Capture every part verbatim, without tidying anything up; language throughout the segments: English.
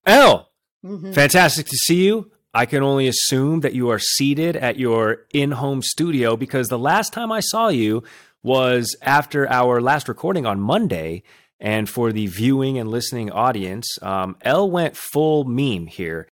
Elle, Mm-hmm. fantastic to see you. I can only assume that you are seated at your in-home studio because the last time I saw you was after our last recording on Monday. And for the viewing and listening audience, um, Elle went full meme here.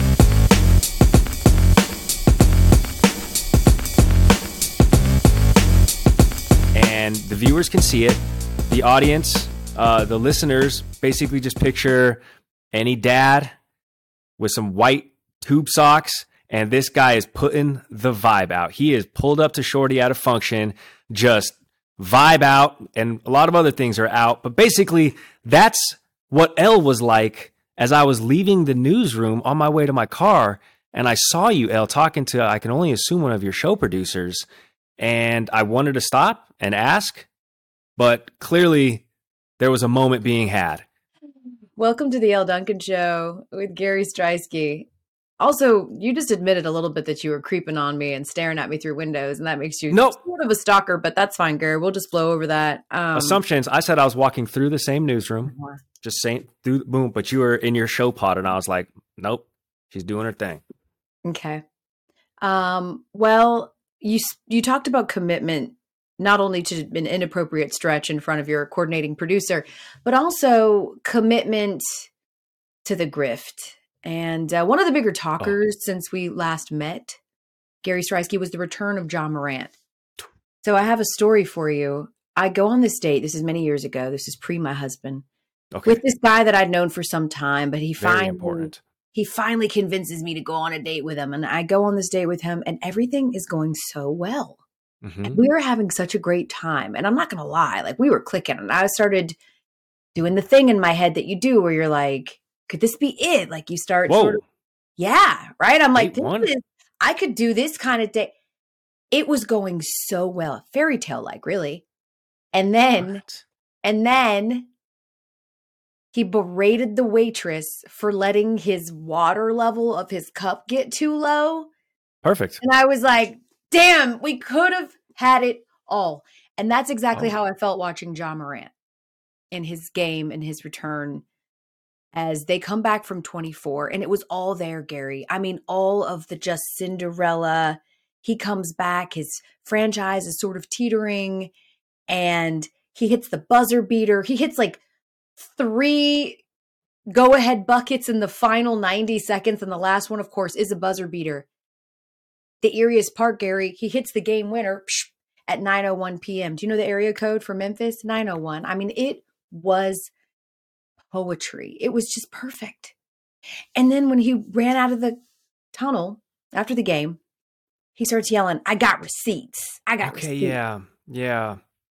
And the viewers can see it. The audience, uh, the listeners, basically just picture any dad with some white tube socks, and this guy is putting the vibe out. He is pulled up to Shorty out of function, just vibe out, and a lot of other things are out. But basically, that's what Elle was like as I was leaving the newsroom on my way to my car, and I saw you, Elle, talking to, I can only assume, one of your show producers, and I wanted to stop and ask, but clearly there was a moment being had. Welcome to the Elle Duncan Show with Gary Striewski. Also, you just admitted a little bit that you were creeping on me and staring at me through windows, and that makes you Nope. sort of a stalker, but that's fine, Gary. We'll just blow over that. Um, Assumptions. I said I was walking through the same newsroom, uh-huh. just saying, through boom, but you were in your show pod, and I was like, nope, she's doing her thing. Okay. Um, well, you you talked about commitment, not only to an inappropriate stretch in front of your coordinating producer, but also commitment to the grift. And uh, one of the bigger talkers oh. since we last met, Gary Striewski, was the return of Ja Morant. So I have a story for you. I go on this date. This is many years ago. This is pre my husband. Okay. With this guy that I'd known for some time, but he Very finally important. he finally convinces me to go on a date with him. And I go on this date with him, and everything is going so well. Mm-hmm. We were having such a great time. And I'm not going to lie, like we were clicking. And I started doing the thing in my head that you do where you're like, could this be it? Like you start Whoa. sort of, yeah, right? I'm like, this is, I could do this kind of day. It was going so well, fairy tale like, really. And then, what? and then he berated the waitress for letting his water level of his cup get too low. Perfect. And I was like, damn, we could have had it all. And that's exactly oh. how I felt watching Ja Morant in his game and his return as they come back from twenty-four. And it was all there, Gary. I mean, all of the just Cinderella. He comes back. His franchise is sort of teetering. And he hits the buzzer beater. He hits like three go-ahead buckets in the final ninety seconds. And the last one, of course, is a buzzer beater. The eeriest part, Gary, he hits the game winner at nine oh one p.m. Do you know the area code for Memphis? nine oh one. I mean, it was poetry. It was just perfect. And then when he ran out of the tunnel after the game, he starts yelling, I got receipts. I got okay, receipts. Yeah, yeah.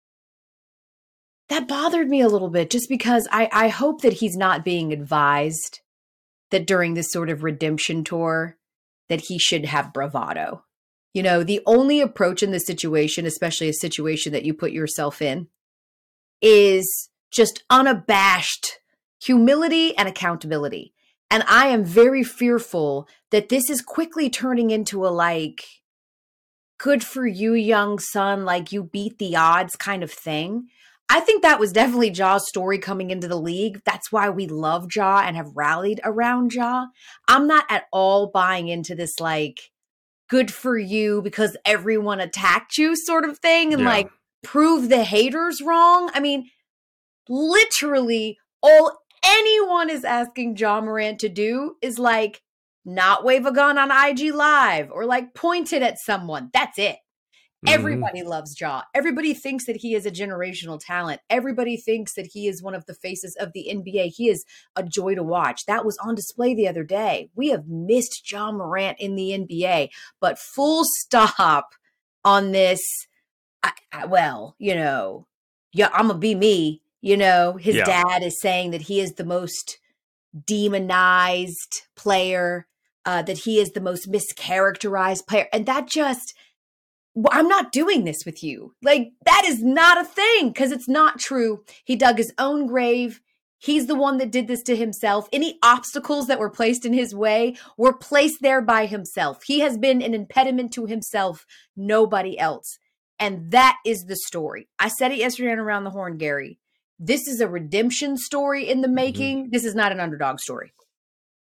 That bothered me a little bit just because I, I hope that he's not being advised that during this sort of redemption tour that he should have bravado. You know, the only approach in this situation, especially a situation that you put yourself in, is just unabashed humility and accountability. And I am very fearful that this is quickly turning into a like, good for you, young son, like you beat the odds kind of thing. I think that was definitely Ja's story coming into the league. That's why we love Ja and have rallied around Ja. I'm not at all buying into this like, good for you because everyone attacked you sort of thing and yeah. like prove the haters wrong. I mean, literally all anyone is asking Ja Morant to do is like not wave a gun on I G Live or like point it at someone. That's it. Mm-hmm. Everybody loves Ja. Everybody thinks that he is a generational talent. Everybody thinks that he is one of the faces of the N B A. He is a joy to watch. That was on display the other day. We have missed Ja Morant in the N B A, but full stop on this. I, I, well, you know, yeah, I'm going to be me. You know, his yeah. dad is saying that he is the most demonized player, uh, that he is the most mischaracterized player. And that just, well, I'm not doing this with you. Like, that is not a thing because it's not true. He dug his own grave. He's the one that did this to himself. Any obstacles that were placed in his way were placed there by himself. He has been an impediment to himself, nobody else. And that is the story. I said it yesterday on Around the Horn, Gary. This is a redemption story in the making. Mm-hmm. This is not an underdog story.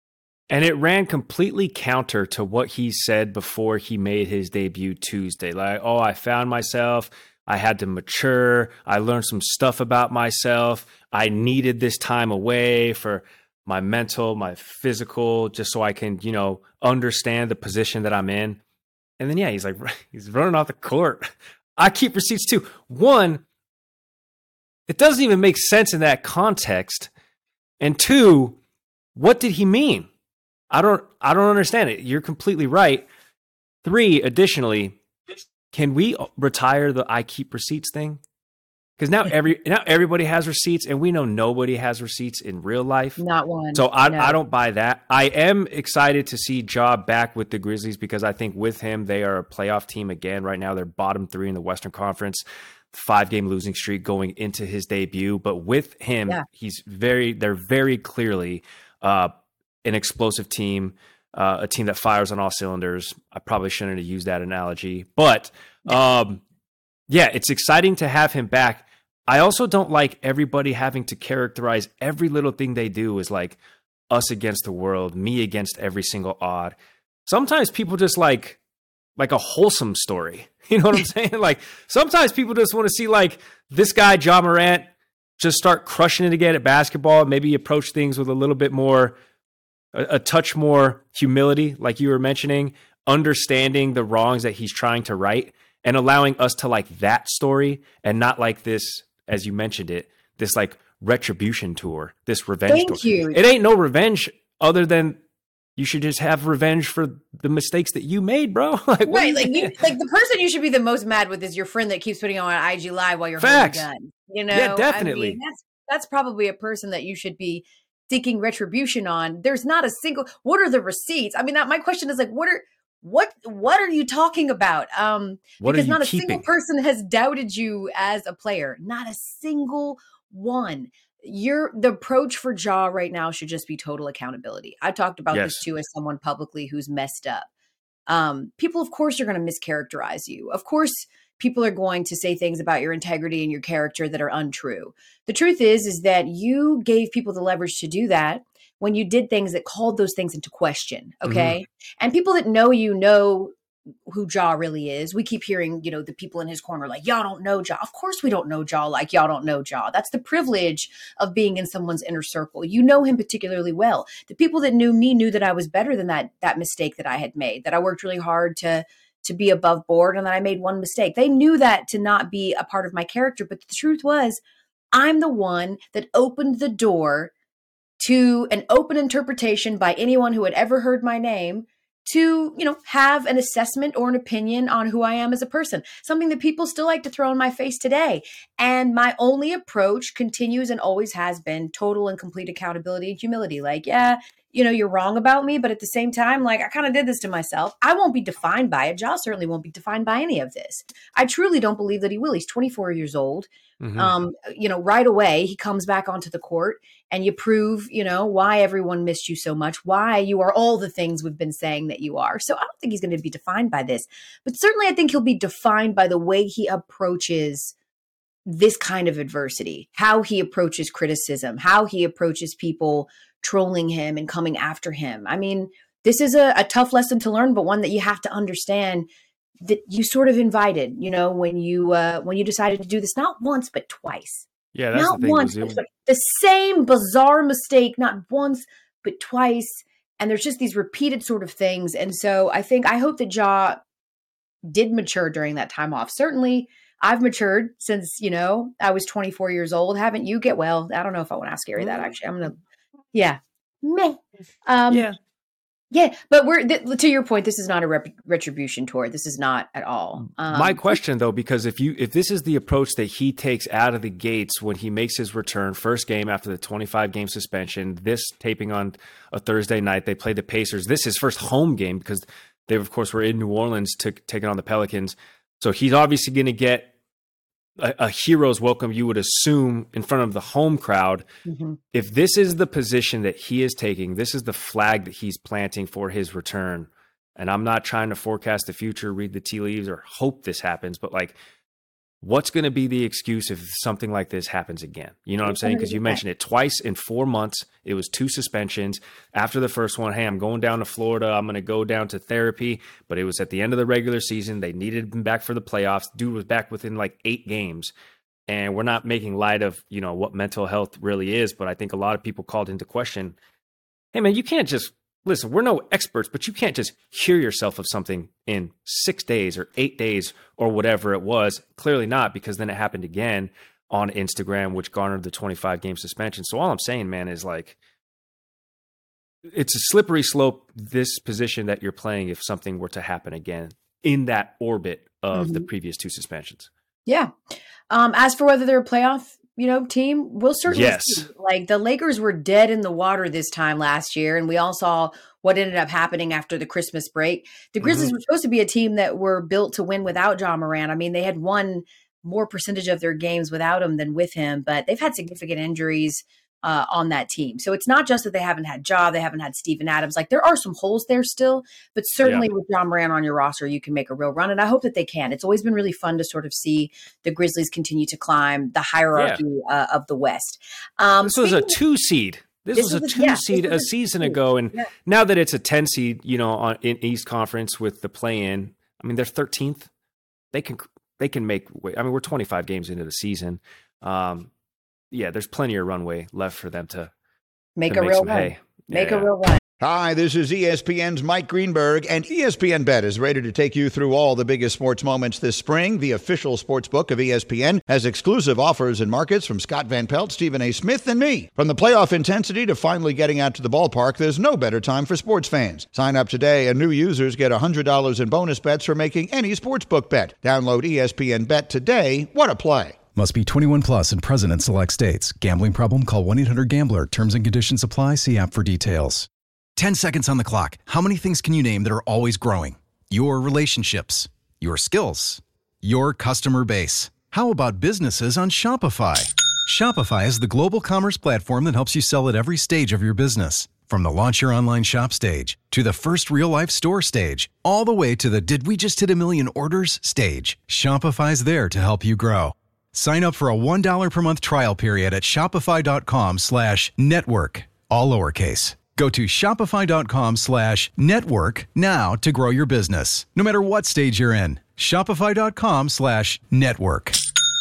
And it ran completely counter to what he said before he made his debut Tuesday. Like, oh, I found myself. I had to mature. I learned some stuff about myself. I needed this time away for my mental, my physical, just so I can, you know, understand the position that I'm in. And then, yeah, he's like, he's running off the court. I keep receipts too. One, it doesn't even make sense in that context. And two, what did he mean? I don't I don't understand it. You're completely right. Three, additionally, can we retire the I keep receipts thing? Because now every now everybody has receipts, and we know nobody has receipts in real life. Not one. So I no. I don't buy that. I am excited to see Ja back with the Grizzlies because I think with him they are a playoff team again. Right now they're bottom three in the Western Conference, five game losing streak going into his debut. But with him, yeah. he's very they're very clearly uh, an explosive team, uh, a team that fires on all cylinders. I probably shouldn't have used that analogy, but um, yeah, it's exciting to have him back. I also don't like everybody having to characterize every little thing they do as like us against the world, me against every single odd. Sometimes people just like like a wholesome story. You know what I'm saying? Like sometimes people just want to see like this guy, Ja Morant, just start crushing it again at basketball, maybe approach things with a little bit more A, a touch more humility, like you were mentioning, understanding the wrongs that he's trying to right and allowing us to like that story and not like this, as you mentioned it, this like retribution tour, this revenge Thank tour. you. It ain't no revenge other than you should just have revenge for the mistakes that you made, bro. like, right. Like you, like the person you should be the most mad with is your friend that keeps putting on I G Live while you're Facts. holding a gun. You know? Yeah, definitely. I mean, that's, that's probably a person that you should be seeking retribution on. There's not a single, what are the receipts? I mean, that my question is like, what are, what, what are you talking about? Um, what because are you not a keeping? single person has doubted you as a player. Not a single one. Your, the approach for Ja right now should just be total accountability. I talked about Yes. this too, as someone publicly who's messed up. Um, people, of course, are going to mischaracterize you. Of course, people are going to say things about your integrity and your character that are untrue. The truth is, is that you gave people the leverage to do that when you did things that called those things into question. Okay. Mm-hmm. And people that know you know who Ja really is. We keep hearing, you know, the people in his corner like, y'all don't know Ja. Of course we don't know Ja like y'all don't know Ja. That's the privilege of being in someone's inner circle. You know him particularly well. The people that knew me knew that I was better than that, that mistake that I had made, that I worked really hard to to be above board and that I made one mistake. They knew that to not be a part of my character. But the truth was, I'm the one that opened the door to an open interpretation by anyone who had ever heard my name to, you know, have an assessment or an opinion on who I am as a person, something that people still like to throw in my face today. And my only approach continues and always has been total and complete accountability and humility. Like, yeah, you know, you're wrong about me, but at the same time, like I kind of did this to myself. I won't be defined by it. Ja certainly won't be defined by any of this. I truly don't believe that he will. He's twenty-four years old. Mm-hmm. Um, you know, right away he comes back onto the court and you prove, you know, why everyone missed you so much, why you are all the things we've been saying that you are. So I don't think he's going to be defined by this, but certainly I think he'll be defined by the way he approaches this kind of adversity, how he approaches criticism, how he approaches people trolling him and coming after him. I mean, this is a, a tough lesson to learn, but one that you have to understand that you sort of invited, you know, when you uh, when you decided to do this, not once, but twice. Yeah, that's not the thing. Once, but the same bizarre mistake, not once, but twice. And there's just these repeated sort of things. And so I think, I hope that Ja did mature during that time off. Certainly, I've matured since, you know, I was twenty-four years old. Haven't you? Get well. I don't know if I want to ask Gary that, actually. I'm going to, yeah. Meh. Um, yeah. Yeah, but we're th- to your point. This is not a rep- retribution tour. This is not at all. Um, My question, though, because if you if this is the approach that he takes out of the gates when he makes his return, first game after the twenty-five game suspension, this taping on a Thursday night, they play the Pacers. This is his first home game because they, of course, were in New Orleans to taking on the Pelicans. So he's obviously going to get a, a hero's welcome, you would assume, in front of the home crowd. Mm-hmm. If this is the position that he is taking, this is the flag that he's planting for his return. And I'm not trying to forecast the future, read the tea leaves, or hope this happens, but like what's going to be the excuse if something like this happens again? You know what I'm saying? Because you mentioned it twice in four months. It was two suspensions. After the first one, hey, I'm going down to Florida. I'm going to go down to therapy. But it was at the end of the regular season. They needed him back for the playoffs. Dude was back within like eight games. And we're not making light of, you know, what mental health really is. But I think a lot of people called into question, hey, man, you can't just listen, we're no experts, but you can't just cure yourself of something in six days or eight days or whatever it was. Clearly not, because then it happened again on Instagram, which garnered the twenty-five game suspension. So all I'm saying, man, is like, it's a slippery slope, this position that you're playing, if something were to happen again in that orbit of mm-hmm. the previous two suspensions. Yeah. Um, as for whether they're a playoff, you know, team, we'll certainly yes. see. Like, the Lakers were dead in the water this time last year, and we all saw what ended up happening after the Christmas break. The Grizzlies mm-hmm. were supposed to be a team that were built to win without Ja Morant. I mean, they had won more percentage of their games without him than with him, but they've had significant injuries uh, on that team. So it's not just that they haven't had Ja, they haven't had Steven Adams. Like, there are some holes there still, but certainly yeah. with Ja Morant on your roster, you can make a real run. And I hope that they can. It's always been really fun to sort of see the Grizzlies continue to climb the hierarchy yeah. uh, of the West. Um, this was a two seed. This, this was a two a, yeah, seed a, a season ago. And yeah. now that it's a ten seed, you know, on, in East Conference with the play in, I mean, they're thirteenth. They can, they can make, I mean, we're twenty-five games into the season. Um, yeah, there's plenty of runway left for them to make to a make real some run. hay. Make yeah. a real run. Hi, this is E S P N's Mike Greenberg, and E S P N Bet is ready to take you through all the biggest sports moments this spring. The official sports book of E S P N has exclusive offers and markets from Scott Van Pelt, Stephen A. Smith, and me. From the playoff intensity to finally getting out to the ballpark, there's no better time for sports fans. Sign up today, and new users get one hundred dollars in bonus bets for making any sportsbook bet. Download E S P N Bet today. What a play. Must be twenty-one plus and present in select states. Gambling problem? Call one eight hundred gambler. Terms and conditions apply. See app for details. ten seconds on the clock. How many things can you name that are always growing? Your relationships, your skills, your customer base. How about businesses on Shopify? Shopify is the global commerce platform that helps you sell at every stage of your business. From the launch your online shop stage to the first real life store stage, all the way to the did we just hit a million orders stage. Shopify's there to help you grow. Sign up for a one dollar per month trial period at shopify.com slash network, all lowercase. Go to shopify.com slash network now to grow your business, no matter what stage you're in. Shopify.com slash network.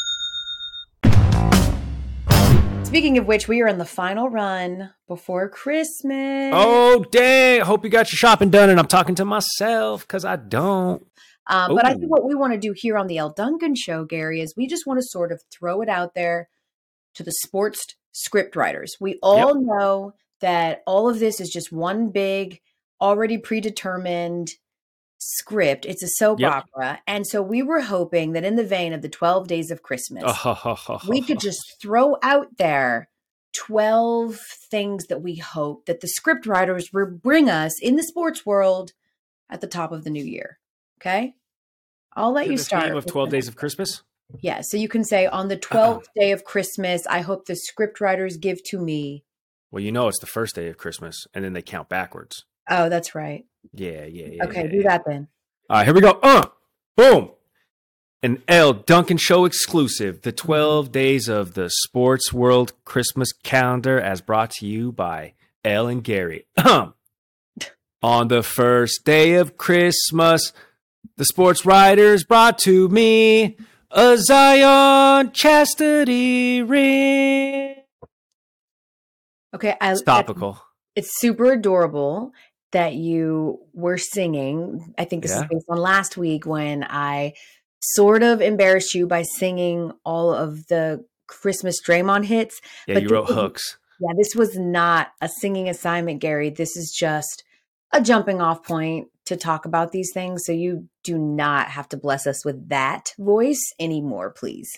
Speaking of which, we are in the final run before Christmas. Oh, dang. I hope you got your shopping done, and I'm talking to myself because I don't. Uh, but I think what we want to do here on the El Duncan Show, Gary, is we just want to sort of throw it out there to the sports script writers. We all yep. know that all of this is just one big, already predetermined script. It's a soap yep. opera. And so we were hoping that in the vein of the twelve Days of Christmas, we could just throw out there twelve things that we hope that the script writers will bring us in the sports world at the top of the new year. Okay? I'll let so you the start. Theme of twelve Days of Christmas? Yeah. So you can say, on the twelfth uh-huh. day of Christmas, I hope the script writers give to me. Well, you know it's the first day of Christmas, and then they count backwards. Oh, that's right. Yeah, yeah, yeah. Okay, yeah, do yeah. that then. All right, here we go. Uh, boom. An El Duncan Show exclusive, the twelve Days of the Sports World Christmas Calendar, as brought to you by Elle and Gary. On the first day of Christmas, the sports writers brought to me a Zion chastity ring. Okay, I, it's topical. It's super adorable that you were singing. I think this yeah. is based on last week when I sort of embarrassed you by singing all of the Christmas Draymond hits. Yeah, but you wrote was, hooks. Yeah, this was not a singing assignment, Gary. This is just a jumping off point to talk about these things. So you do not have to bless us with that voice anymore, please.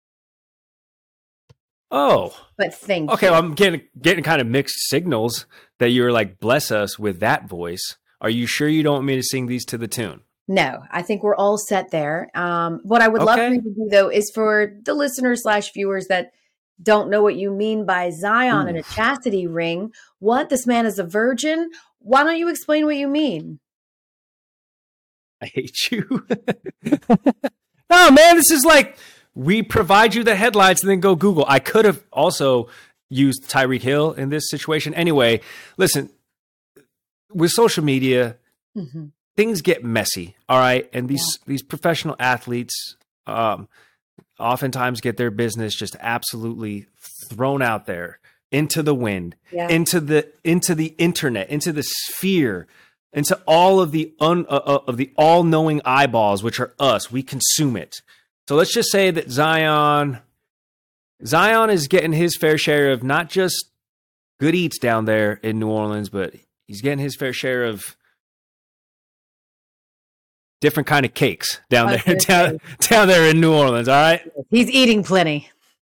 Oh, but thank okay, you. Well, I'm getting getting kind of mixed signals that you're like, bless us with that voice. Are you sure you don't want me to sing these to the tune? No, I think we're all set there. Um, what I would okay. love for you to do, though, is for the listeners slash viewers that don't know what you mean by Zion Ooh. and a chastity ring. What? This man is a virgin? Why don't you explain what you mean? I hate you. No, man, this is like we provide you the headlines and then go Google. I could have also used Tyreek Hill in this situation. Anyway, listen, with social media, mm-hmm. things get messy. All right. And these, yeah. these professional athletes um, oftentimes get their business just absolutely thrown out there into the wind, yeah. into the, into the internet, into the sphere, into all of the un, uh, of the all-knowing eyeballs, which are us. We consume it. So let's just say that Zion, Zion is getting his fair share of not just good eats down there in New Orleans, but he's getting his fair share of different kind of cakes down there, down, down there in New Orleans. All right, he's eating plenty.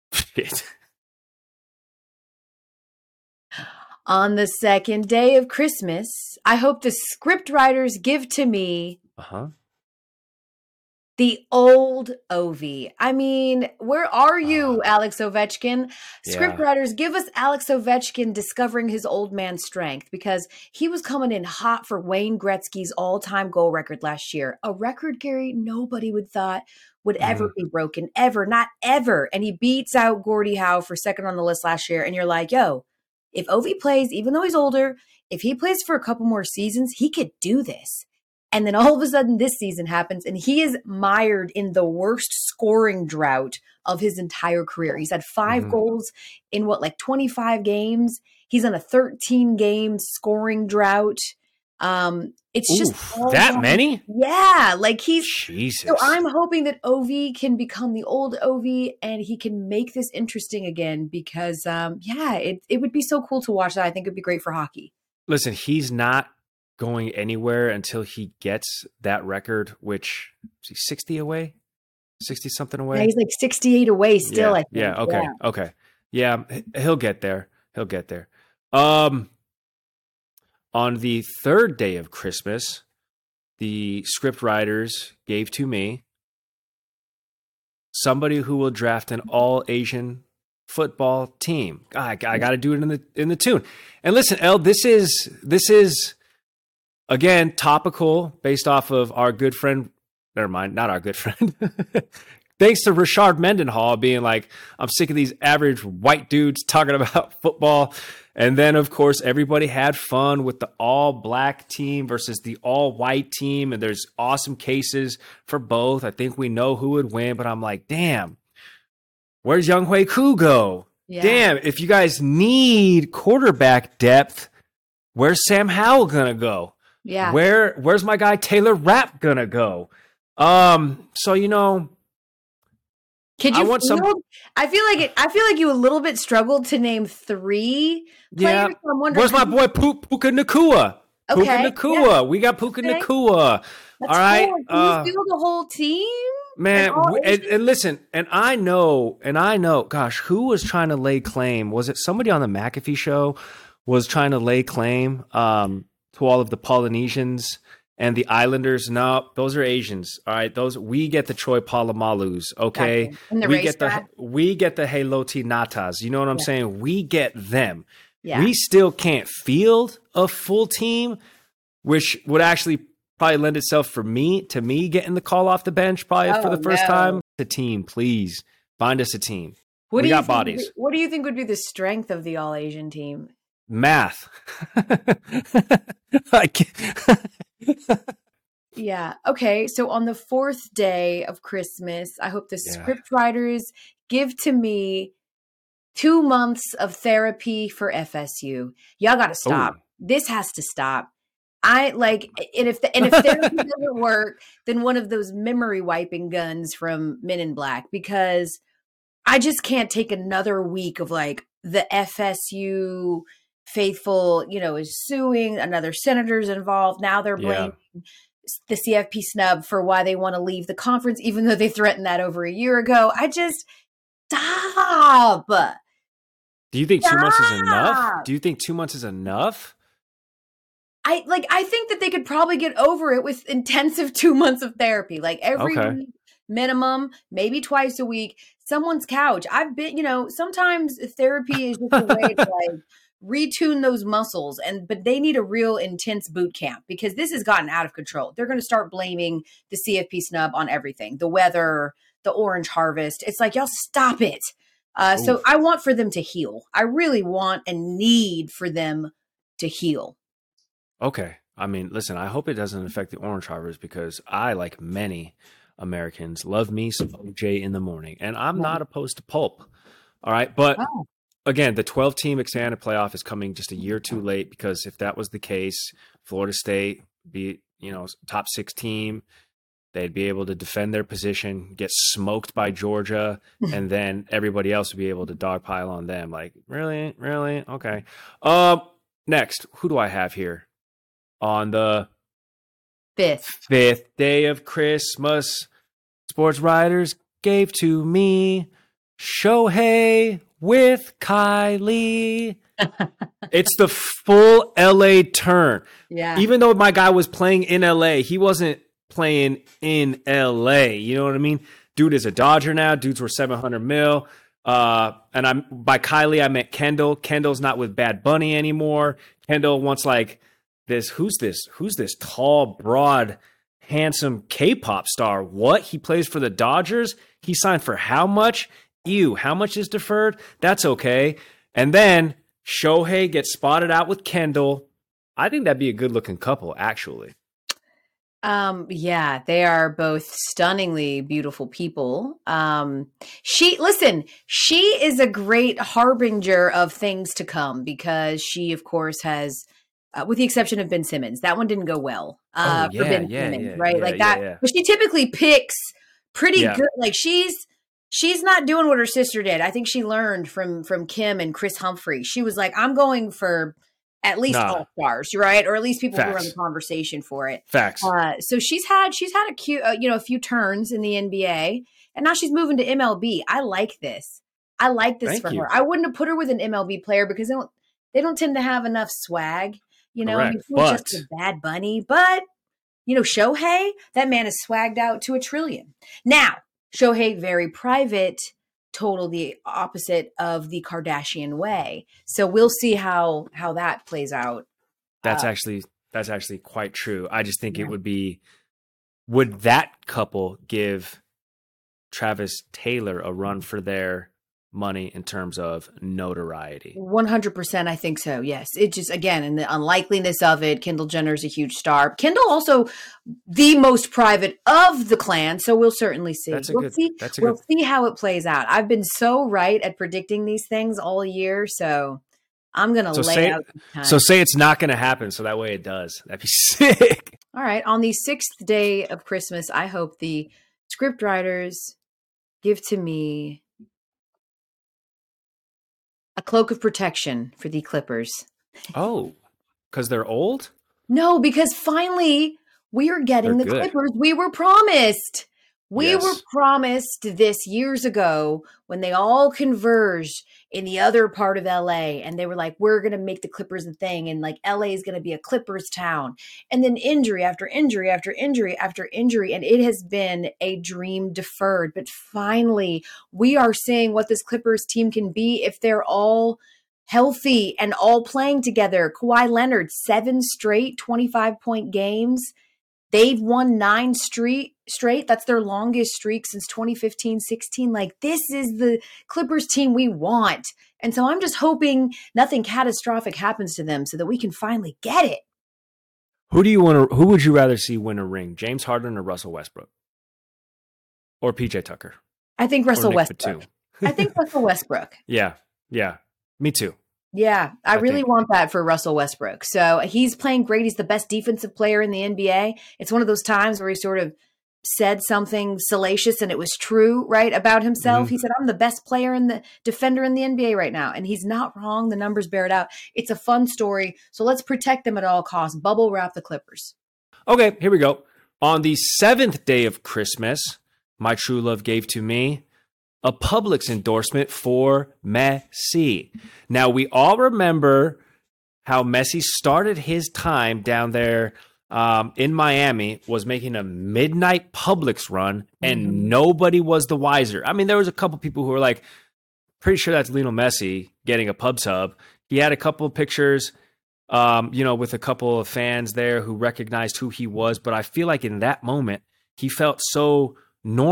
On the second day of Christmas, I hope the script writers give to me uh-huh. the old Ovi. I mean, where are you, uh, Alex Ovechkin? Script yeah. writers, give us Alex Ovechkin discovering his old man strength, because he was coming in hot for Wayne Gretzky's all-time goal record last year. A record, Gary, nobody would thought would ever mm. be broken, ever, not ever. And he beats out Gordie Howe for second on the list last year. And you're like, yo, if Ovi plays, even though he's older, if he plays for a couple more seasons, he could do this. And then all of a sudden this season happens and he is mired in the worst scoring drought of his entire career. He's had five mm-hmm. goals in what, like twenty-five games. He's on a thirteen game scoring drought. Um, it's Oof, just all that wrong. many. Yeah. Like he's, Jesus. So I'm hoping that Ovi can become the old Ovi and he can make this interesting again, because um, yeah, it, it would be so cool to watch that. I think it'd be great for hockey. Listen, he's not going anywhere until he gets that record, which is he sixty away, sixty something away. Yeah, he's like sixty-eight away still. Yeah, I think. yeah okay, yeah. okay, yeah, he'll get there. He'll get there. Um, on the third day of Christmas, the script writers gave to me somebody who will draft an all Asian football team. I, I got to do it in the in the tune. And listen, El, this is this is. Again, topical, based off of our good friend, never mind, not our good friend. Thanks to Rashard Mendenhall being like, I'm sick of these average white dudes talking about football. And then, of course, everybody had fun with the all-black team versus the all-white team. And there's awesome cases for both. I think we know who would win, but I'm like, damn, where's Younghoe Koo go? Yeah. Damn, if you guys need quarterback depth, where's Sam Howell going to go? Yeah. Where where's my guy Taylor Rapp gonna go? Um, so you know, Could you I want feel, some I feel like it I feel like you a little bit struggled to name three yeah. players. I'm Where's my boy P- Puka Nacua? Okay. Puka Nacua. Yeah. We got Puka okay. Nacua. All right. Cool. Can uh, you feel the whole team? Man, and, and, and listen, and I know, and I know, gosh, who was trying to lay claim? Was it somebody on the McAfee show was trying to lay claim um to all of the Polynesians and the Islanders? No, those are Asians. All right, those we get the Troy Palomalus. Okay, gotcha. And the we race get track. the we get the Haloti Natas. You know what I'm yeah. saying? We get them. Yeah. We still can't field a full team, which would actually probably lend itself for me to me getting the call off the bench probably oh, for the first no. time. The team, please find us a team. What we do you got think, bodies. What do you think would be the strength of the all Asian team? Math. I can't. Yeah. Okay. So on the fourth day of Christmas, I hope the Yeah. script writers give to me two months of therapy for F S U. Y'all got to stop. Ooh. This has to stop. I like, and if the, and if therapy doesn't work, then one of those memory wiping guns from Men in Black, because I just can't take another week of like the F S U faithful, you know, is suing, another senator's involved. Now they're blaming Yeah. the C F P snub for why they want to leave the conference, even though they threatened that over a year ago. I just stop. Do you think Stop. two months is enough? Do you think two months is enough? I like, I think that they could probably get over it with intensive two months of therapy, like every Okay. week minimum, maybe twice a week, someone's couch. I've been, you know, sometimes therapy is just a way to like retune those muscles, and but they need a real intense boot camp, because this has gotten out of control. They're going to start blaming the C F P snub on everything, the weather, the Orange Harvest. It's like, y'all stop it. Uh, so I want for them to heal. I really want and need for them to heal. Okay. I mean, listen, I hope it doesn't affect the Orange Harvest because I, like many Americans, love me some O J in the morning. And I'm not opposed to pulp. All right. But Oh. again, the twelve-team expanded playoff is coming just a year too late because if that was the case, Florida State be, you know, top six team, they'd be able to defend their position, get smoked by Georgia, and then everybody else would be able to dogpile on them. Like, really? Really? Okay. Um, next, who do I have here? On the Fifth. fifth day of Christmas, sports writers gave to me Shohei with Kylie. It's the full L A turn. Yeah. Even though my guy was playing in L A, he wasn't playing in L A. You know what I mean? Dude is a Dodger now. Dude's worth seven hundred mil. Uh, and I'm by Kylie, I meant Kendall. Kendall's not with Bad Bunny anymore. Kendall wants like this. Who's this? Who's this tall, broad, handsome K-pop star? What? He plays for the Dodgers? He signed for how much? Ew, how much is deferred? That's okay. And then Shohei gets spotted out with Kendall. I think that'd be a good looking couple, actually. Um, yeah, they are both stunningly beautiful people. Um, she, listen, she is a great harbinger of things to come because she, of course, has, uh, with the exception of Ben Simmons, that one didn't go well, uh, Oh, for yeah, Ben yeah, Simmons, yeah, right? yeah, like yeah, that, yeah. but she typically picks pretty Yeah. good. Like she's, she's not doing what her sister did. I think she learned from, from Kim and Chris Humphrey. She was like, I'm going for at least Nah. all stars, right? Or at least people who are in Facts. the conversation for it. Facts. Uh, so she's had she's had a cute, uh, you know, a few turns in the N B A, and now she's moving to M L B. I like this. I like this Thank for you. her. I wouldn't have put her with an M L B player because they don't they don't tend to have enough swag. You know, I mean, Correct, if it was just but- a Bad Bunny, but you know, Shohei, that man is swagged out to a trillion. Now, Shohei, very private, total the opposite of the Kardashian way. So we'll see how how that plays out. That's Uh, actually that's actually quite true. I just think Yeah. it would be would that couple give Travis Taylor a run for their money in terms of notoriety? one hundred percent I think so. Yes. It just, again, and the unlikeliness of it, Kendall Jenner's a huge star. Kendall also the most private of the clan. So we'll certainly see. That's a we'll good- see, that's a we'll good- see how it plays out. I've been so right at predicting these things all year. So I'm going to So lay say out. some time. so say it's not going to happen, so that way it does. That'd be sick. All right. On the sixth day of Christmas, I hope the script writers give to me a cloak of protection for the Clippers. Oh, because they're old? No, because finally we are getting They're the good. Clippers we were promised. We Yes. were promised this years ago when they all converged in the other part of L A and they were like, we're going to make the Clippers a thing. And like L A is going to be a Clippers town. And then injury after injury after injury after injury. And it has been a dream deferred. But finally, we are seeing what this Clippers team can be if they're all healthy and all playing together. Kawhi Leonard, seven straight twenty-five point games. They've won nine straight straight. That's their longest streak since twenty fifteen sixteen. Like, this is the Clippers team we want. And so I'm just hoping nothing catastrophic happens to them so that we can finally get it. Who do you want to? Who would you rather see win a ring? James Harden or Russell Westbrook, or P J Tucker, I think or Russell Nick Westbrook. Batum? I think Russell Westbrook. Yeah, yeah, me too. Yeah, I, I really think- want that for Russell Westbrook. So he's playing great. He's the best defensive player in the N B A. It's one of those times where he sort of said something salacious and it was true, right, about himself. Mhm. He said, I'm the best player and the defender in the N B A right now. And he's not wrong. The numbers bear it out. It's a fun story. So let's protect them at all costs. Bubble wrap the Clippers. Okay, here we go. On the seventh day of Christmas, my true love gave to me a Publix endorsement for Messi. Now, we all remember how Messi started his time down there um, in Miami, was making a midnight Publix run, and Mhm. nobody was the wiser. I mean, there was a couple people who were like, pretty sure that's Lionel Messi getting a pub sub. He had a couple of pictures, um, you know, with a couple of fans there who recognized who he was. But I feel like in that moment, he felt so normal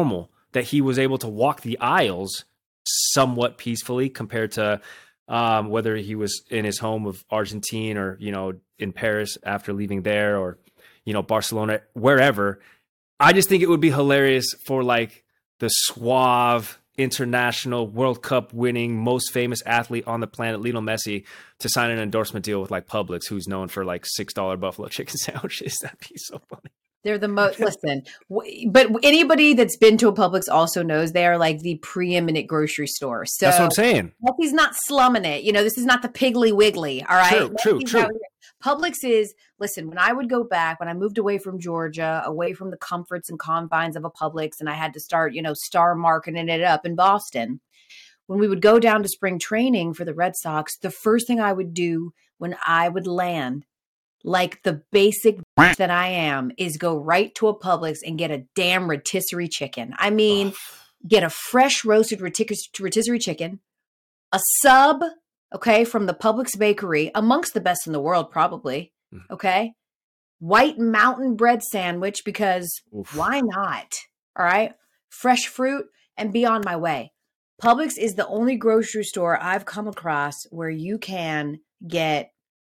that he was able to walk the aisles somewhat peacefully compared to um, whether he was in his home of Argentine or, you know, in Paris after leaving there or, you know, Barcelona, wherever. I just think it would be hilarious for like the suave international World Cup winning most famous athlete on the planet, Lionel Messi, to sign an endorsement deal with like Publix, who's known for like six dollar buffalo chicken sandwiches. That'd be so funny. They're the most, listen, w- but anybody that's been to a Publix also knows they are like the preeminent grocery store. So that's what I'm saying. Messi's not slumming it. You know, this is not the Piggly Wiggly. All right. True, true, Messi's true. out here. Publix is, listen, when I would go back, when I moved away from Georgia, away from the comforts and confines of a Publix, and I had to start, you know, star marketing it up in Boston, when we would go down to spring training for the Red Sox, the first thing I would do when I would land, like the basic that I am, is go right to a Publix and get a damn rotisserie chicken. I mean, oh. get a fresh roasted rotis- rotisserie chicken, a sub, okay, from the Publix bakery, amongst the best in the world, probably. Okay. White mountain bread sandwich, because Oof. why not? All right. Fresh fruit, and be on my way. Publix is the only grocery store I've come across where you can get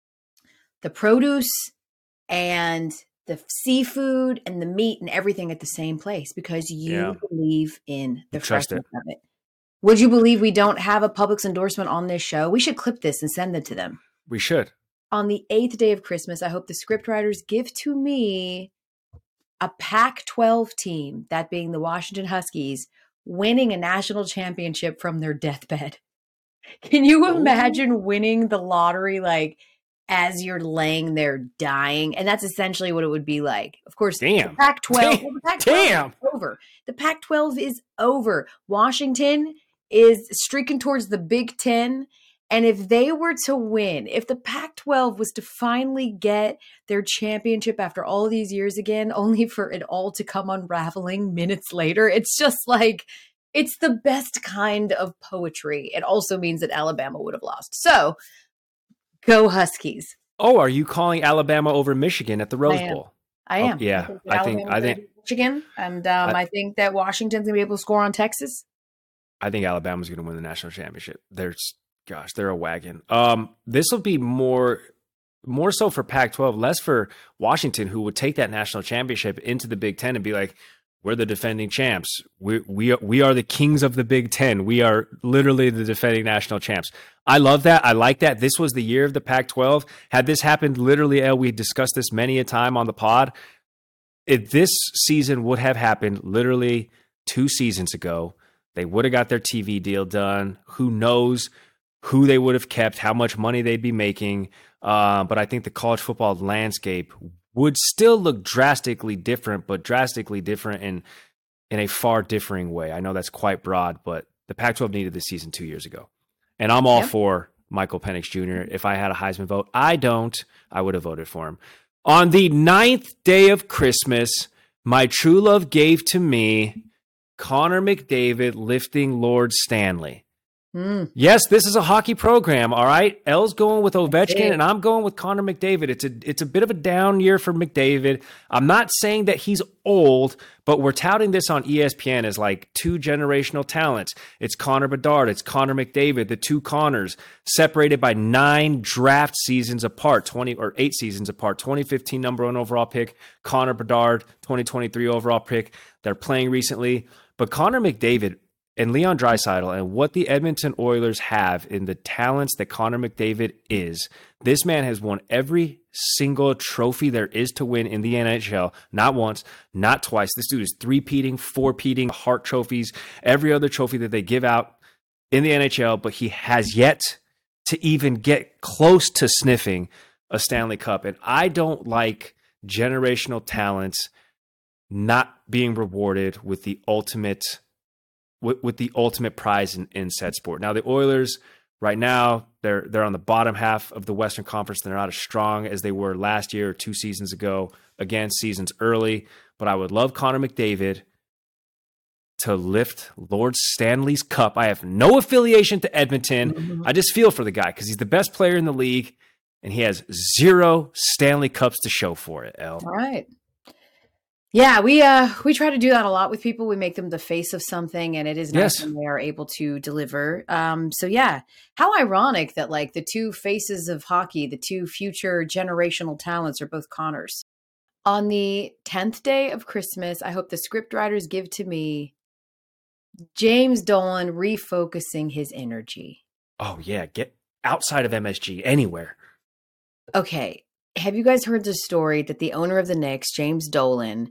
the produce and the seafood and the meat and everything at the same place, because you yeah. believe in the freshness of it. Would you believe we don't have a Publix endorsement on this show? We should clip this and send it to them. We should. On the eighth day of Christmas, I hope the scriptwriters give to me a Pac twelve team, that being the Washington Huskies, winning a national championship from their deathbed. Can you imagine Ooh. winning the lottery like as you're laying there dying? And that's essentially what it would be like. Of course, Damn. the Pac twelve, Damn. Well, the Pac twelve Damn. is over. The Pac twelve is over. Washington is streaking towards the Big Ten. And if they were to win, if the Pac twelve was to finally get their championship after all these years again, only for it all to come unraveling minutes later, it's just like, it's the best kind of poetry. It also means that Alabama would have lost. So, go Huskies. Oh, are you calling Alabama over Michigan at the Rose I Bowl? I am. Oh, yeah, I think I think Michigan, and um, I, I think that Washington's gonna be able to score on Texas. I think Alabama's gonna win the national championship. There's, gosh, they're a wagon. Um, this will be more, more so for Pac twelve, less for Washington, who would take that national championship into the Big Ten and be like, "We're the defending champs. We we are, we are the kings of the Big Ten. We are literally the defending national champs." I love that. I like that. This was the year of the Pac twelve. Had this happened, literally, El, we discussed this many a time on the pod. If this season would have happened literally two seasons ago, they would have got their T V deal done. Who knows who they would have kept, how much money they'd be making. Uh, but I think the college football landscape would still look drastically different, but drastically different in in a far differing way. I know that's quite broad, but the Pac twelve needed this season two years ago. And I'm all yep. for Michael Penix Junior If I had a Heisman vote, I don't, I would have voted for him. On the ninth day of Christmas, my true love gave to me Connor McDavid lifting Lord Stanley. Mm. Yes, this is a hockey program, all right? Elle's going with Ovechkin, and I'm going with Connor McDavid. It's a it's a bit of a down year for McDavid. I'm not saying that he's old, but we're touting this on E S P N as like two generational talents. It's Connor Bedard, it's Connor McDavid, the two Connors, separated by nine draft seasons apart, twenty or eight seasons apart. twenty fifteen number one overall pick, Connor Bedard, twenty twenty-three overall pick. They're playing recently, but Connor McDavid and Leon Draisaitl and what the Edmonton Oilers have in the talents that Connor McDavid is, this man has won every single trophy there is to win in the N H L. Not once, not twice. This dude is three-peating, four-peating, Hart trophies, every other trophy that they give out in the N H L, but he has yet to even get close to sniffing a Stanley Cup. And I don't like generational talents not being rewarded with the ultimate With, with the ultimate prize in, in said sport. Now, the Oilers, right now, they're they're on the bottom half of the Western Conference. They're not as strong as they were last year or two seasons ago. Again, season's early, but I would love Connor McDavid to lift Lord Stanley's Cup. I have no affiliation to Edmonton. Mm-hmm. I just feel for the guy because he's the best player in the league, and he has zero Stanley Cups to show for it, El. All right. Yeah, we uh we try to do that a lot with people. We make them the face of something, and it is nice Yes. when they are able to deliver. Um, so yeah, how ironic that like the two faces of hockey, the two future generational talents, are both Connors. On the tenth day of Christmas, I hope the script writers give to me James Dolan refocusing his energy. Oh yeah, get outside of M S G anywhere. Okay, have you guys heard the story that the owner of the Knicks, James Dolan,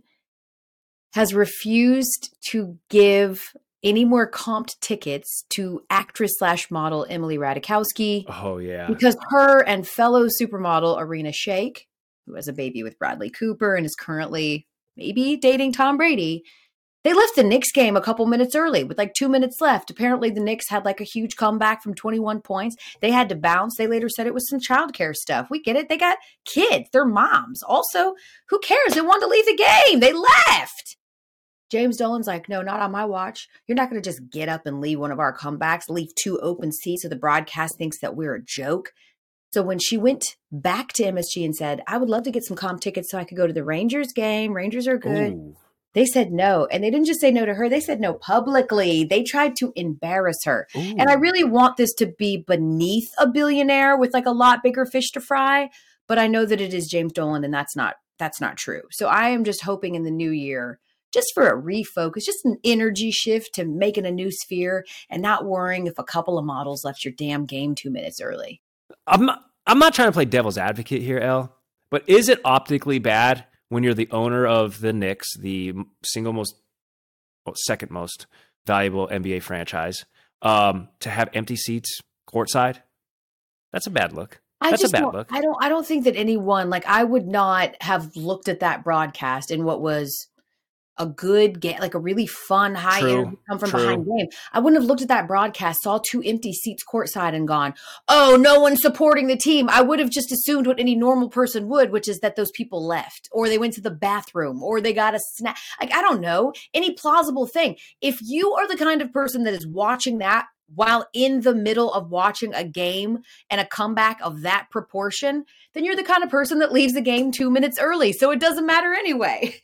has refused to give any more comped tickets to actress slash model Emily Ratajkowski Oh yeah. because her and fellow supermodel Arena Shayk, who has a baby with Bradley Cooper and is currently maybe dating Tom Brady, they left the Knicks game a couple minutes early with like two minutes left. Apparently the Knicks had like a huge comeback from twenty-one points. They had to bounce. They later said it was some childcare stuff. We get it. They got kids. They're moms. Also, who cares? They wanted to leave the game. They left. James Dolan's like, no, not on my watch. You're not going to just get up and leave one of our comebacks, leave two open seats so the broadcast thinks that we're a joke. So when she went back to M S G and said, I would love to get some comp tickets so I could go to the Rangers game. Rangers are good. Ooh. They said no. And they didn't just say no to her. They said no publicly. They tried to embarrass her. Ooh. And I really want this to be beneath a billionaire with like a lot bigger fish to fry. But I know that it is James Dolan, and that's not that's not true. So I am just hoping in the new year, just for a refocus, just an energy shift to making a new sphere and not worrying if a couple of models left your damn game two minutes early. I'm not, I'm not trying to play devil's advocate here, Elle, but is it optically bad when you're the owner of the Knicks, the single most, well, second most valuable N B A franchise, um, to have empty seats courtside? That's a bad look. I That's just a bad don't, look. I don't I don't think that anyone, like I would not have looked at that broadcast in what was a good game, like a really fun, high True, energy come from true. behind game. I wouldn't have looked at that broadcast, saw two empty seats courtside and gone, oh, no one's supporting the team. I would have just assumed what any normal person would, which is that those people left or they went to the bathroom or they got a snack. Like, I don't know, any plausible thing. If you are the kind of person that is watching that while in the middle of watching a game and a comeback of that proportion, then you're the kind of person that leaves the game two minutes early. So it doesn't matter anyway.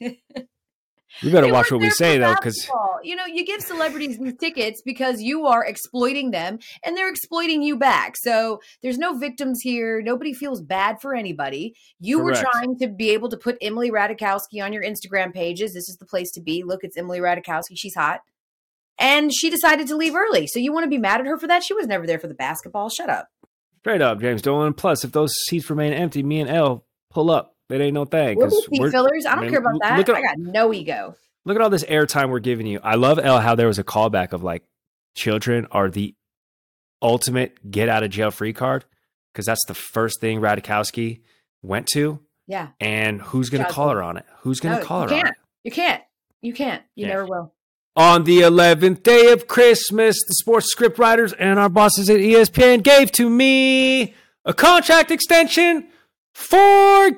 We better They watch weren't what we there say, for though, because basketball. You know, you give celebrities these tickets because you are exploiting them and they're exploiting you back. So there's no victims here. Nobody feels bad for anybody. You Correct. were trying to be able to put Emily Ratajkowski on your Instagram pages. This is the place to be. Look, it's Emily Ratajkowski. She's hot. And she decided to leave early. So you want to be mad at her for that? She was never there for the basketball. Shut up. straight up, James Dolan. Plus, if those seats remain empty, me and Elle pull up. It ain't no thing. We'll 'cause be seat we're- fillers. I don't I mean, care about that. look at- I got no ego. Look at all this airtime we're giving you. I love, Elle, how there was a callback of like children are the ultimate get out of jail free card because that's the first thing Ratajkowski went to. Yeah. And who's going to Child call her support. on it? Who's going to No, call you her on can't. it? You can't. You can't. You Yeah. never will. On the eleventh day of Christmas, the sports script writers and our bosses at E S P N gave to me a contract extension for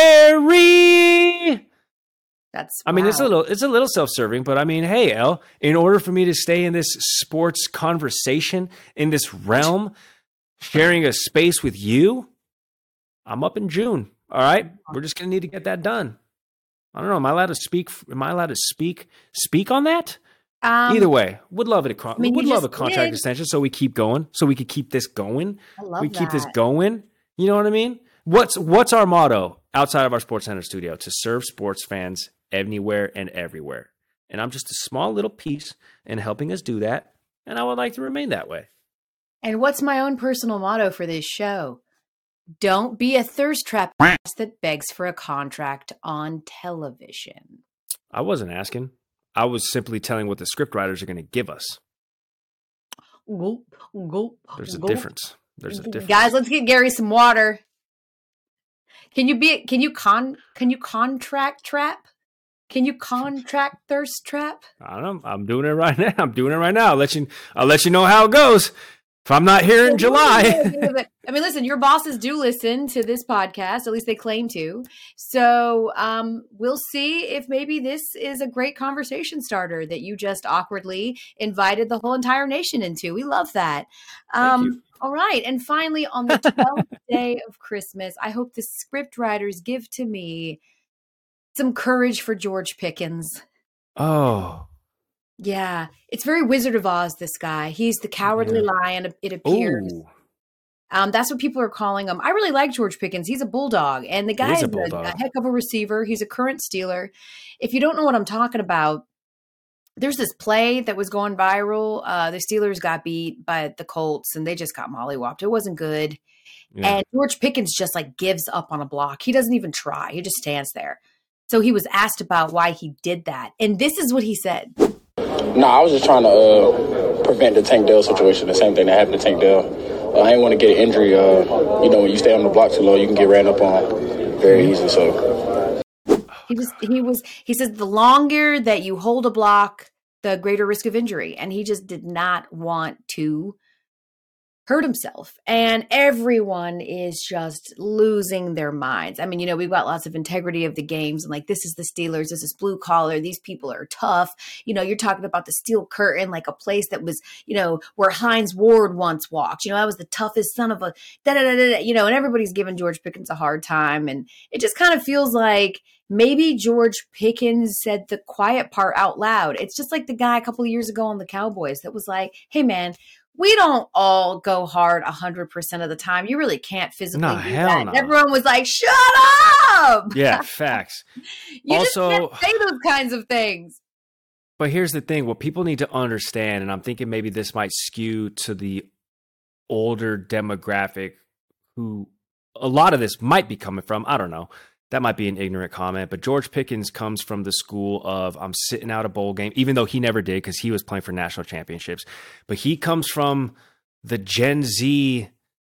Gary. That's I mean, it's a wow. little, it's a little self-serving, but I mean, hey, Elle, in order for me to stay in this sports conversation, in this realm, sharing a space with you, I'm up in June. All right, we're just gonna need to get that done. I don't know. Am I allowed to speak? Am I allowed to speak? Speak on that? Um, Either way, would love it. A con- I mean, would you love a just contract did. extension so we keep going, so we could keep this going. I love we keep this that. going. You know what I mean? What's what's our motto outside of our Sports Center studio? To serve sports fans anywhere and everywhere. And I'm just a small little piece in helping us do that, and I would like to remain that way. And what's my own personal motto for this show? Don't be a thirst trap that begs for a contract on television. I wasn't asking. I was simply telling what the script writers are going to give us. Go, go, There's a go. difference. There's a difference. Guys, let's get Gary some water. Can you be? Can you con? Can you contract trap? Can you contract thirst trap? I don't know. I'm doing it right now. I'm doing it right now. I'll let you. I'll let you know how it goes. If I'm not here in July. I mean, listen, your bosses do listen to this podcast. At least they claim to. So um, we'll see if maybe this is a great conversation starter that you just awkwardly invited the whole entire nation into. We love that. Um, you. all right. And finally, on the twelfth day of Christmas, I hope the script writers give to me Some courage for George Pickens. Oh. Yeah. It's very Wizard of Oz, this guy. He's the cowardly Yeah. lion, it appears. Ooh. Um, that's what people are calling him. I really like George Pickens. He's a bulldog, and the guy is is a a, bulldog. a heck of a receiver. He's a current Steeler. If you don't know what I'm talking about, there's this play that was going viral. Uh, the Steelers got beat by the Colts, and they just got mollywopped. It wasn't good. Yeah. And George Pickens just like gives up on a block. He doesn't even try. He just stands there. So he was asked about why he did that. And this is what he said. No, I was just trying to uh, prevent the Tank Dell situation, the same thing that happened to Tank Dell. Uh, I didn't want to get an injury. Uh, you know, when you stay on the block too long, you can get ran up on very easily. So he was, he was, he says the longer that you hold a block, the greater risk of injury. And he just did not want to hurt himself. And everyone is just losing their minds. I mean, you know, we've got lots of integrity of the games and like, this is the Steelers, this is blue collar, these people are tough. You know, you're talking about the steel curtain, like a place that was, you know, where Hines Ward once walked. You know, I was the toughest son of a da da da da, you know, and everybody's giving George Pickens a hard time. And it just kind of feels like maybe George Pickens said the quiet part out loud. It's just like the guy a couple of years ago on the Cowboys that was like, hey, man, we don't all go hard one hundred percent of the time. You really can't physically No, do hell that. no. Everyone was like, shut up. Yeah, facts. You Also- just can't say those kinds of things. But here's the thing, what people need to understand, and I'm thinking maybe this might skew to the older demographic who a lot of this might be coming from. I don't know. That might be an ignorant comment, but George Pickens comes from the school of I'm sitting out a bowl game, even though he never did because he was playing for national championships. But he comes from the Gen Z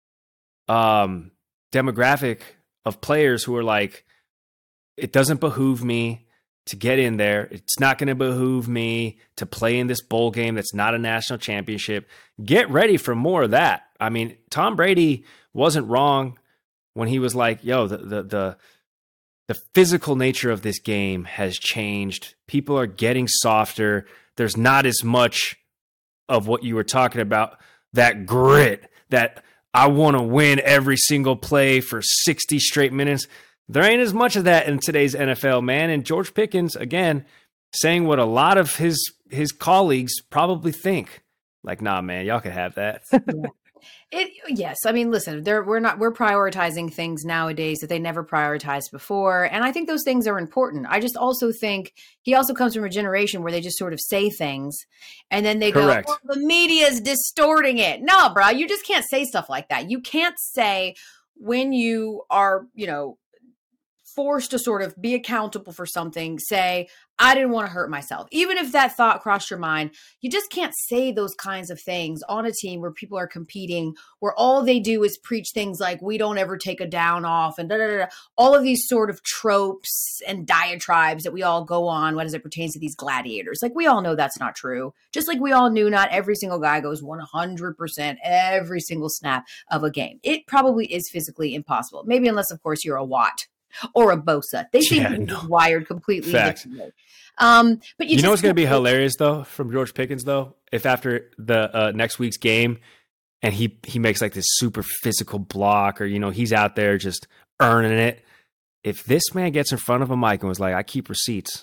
um, demographic of players who are like, it doesn't behoove me to get in there. It's not going to behoove me to play in this bowl game that's not a national championship. Get ready for more of that. I mean, Tom Brady wasn't wrong when he was like, yo, the the the The physical nature of this game has changed. People are getting softer. There's not as much of what you were talking about, that grit, that I want to win every single play for sixty straight minutes. There ain't as much of that in today's N F L, man. And George Pickens, again, saying what a lot of his his colleagues probably think. Like, nah, man, y'all can have that. It yes, I mean, listen, there we're not we're prioritizing things nowadays that they never prioritized before, and I think those things are important. I just also think he also comes from a generation where they just sort of say things, and then they Correct. go, "Well, the media is distorting it." No, bro, you just can't say stuff like that. You can't say when you are, you know, forced to sort of be accountable for something, say, I didn't want to hurt myself. Even if that thought crossed your mind, you just can't say those kinds of things on a team where people are competing, where all they do is preach things like, we don't ever take a down off, and da da da. All of these sort of tropes and diatribes that we all go on when as it pertains to these gladiators. Like, we all know that's not true. Just like we all knew not every single guy goes one hundred percent every single snap of a game. It probably is physically impossible. Maybe unless, of course, you're a Watt or a Bosa. They seem Yeah, to be no. wired completely Facts. differently. Um, but you, You, just know what's going to be can't- hilarious, though, from George Pickens, though? If after the uh, next week's game and he, he makes like this super physical block or, you know, he's out there just earning it. If this man gets in front of a mic and was like, I keep receipts,